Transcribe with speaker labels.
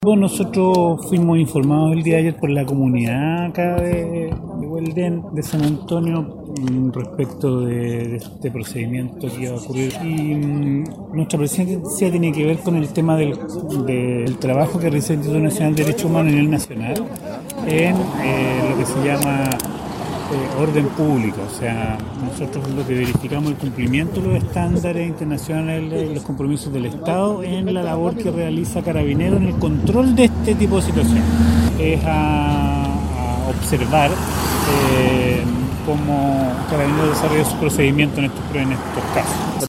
Speaker 1: Bueno, nosotros fuimos informados el día de ayer por la comunidad acá de Huelden, de San Antonio, respecto de este procedimiento que iba a ocurrir. Y nuestra presencia tiene que ver con el tema del trabajo que realiza el Instituto Nacional de Derechos Humanos a nivel nacional en lo que se llama orden público. O sea, nosotros lo que verificamos es el cumplimiento de los estándares internacionales y los compromisos del Estado en la labor que realiza Carabineros en el control de este tipo de situaciones. Es a observar cómo Carabineros desarrolla su procedimiento en estos casos.